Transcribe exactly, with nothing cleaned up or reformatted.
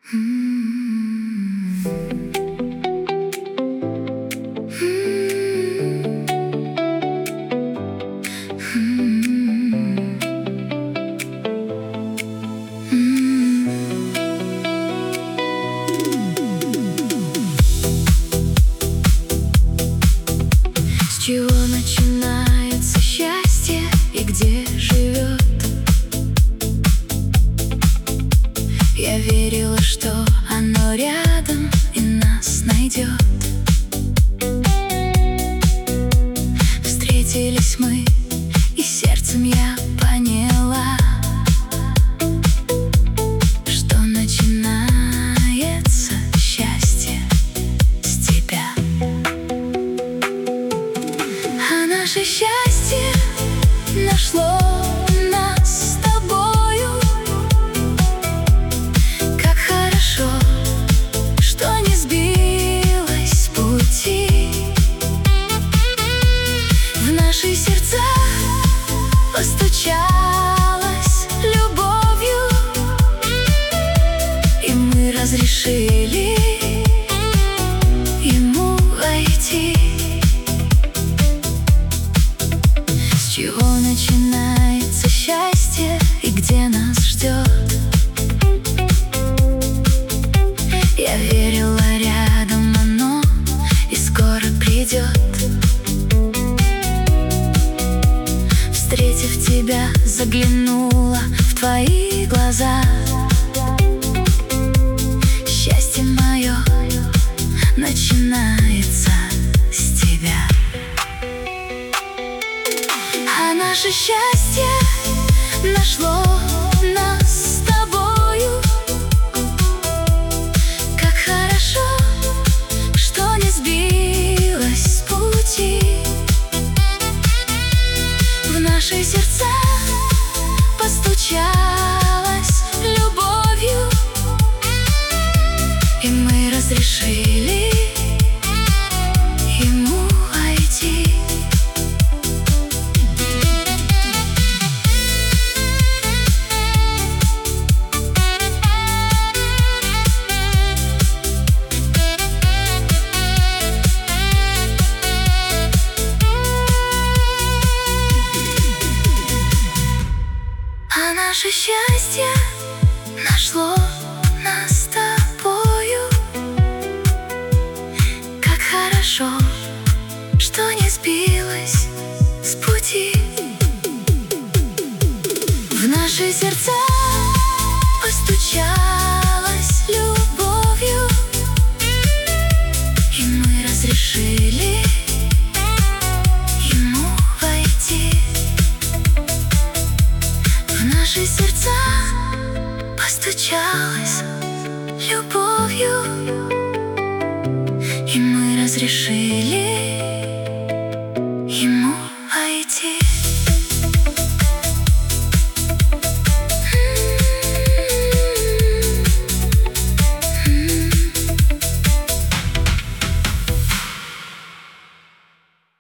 С чего начинается счастье и где живет? Я верила, что оно рядом и нас найдет. Встретились мы, и сердцем я поняла, что начинается счастье с тебя. А наше счастье нашло нас с тобою. Как хорошо, что не сбилась с пути. В наши сердца постучалась любовью, и мы разрешили ему войти. С чего начинается счастье и где нас ждет? Я верила, рядом оно и скоро придет. Встретив тебя, заглянула в твои глаза. Счастье мое начинается с тебя. А наше счастье нашло нас с тобою. Как хорошо, что не сбилась с пути. В наши сердца постучалась любовью, и мы разрешили ему войти. А наше счастье нашло нас с тобою. Как хорошо, что не сбилась с пути. В наши сердца постучалась любовью, и мы разрешили ему войти. В наши сердца постучалась любовью, и мы разрешили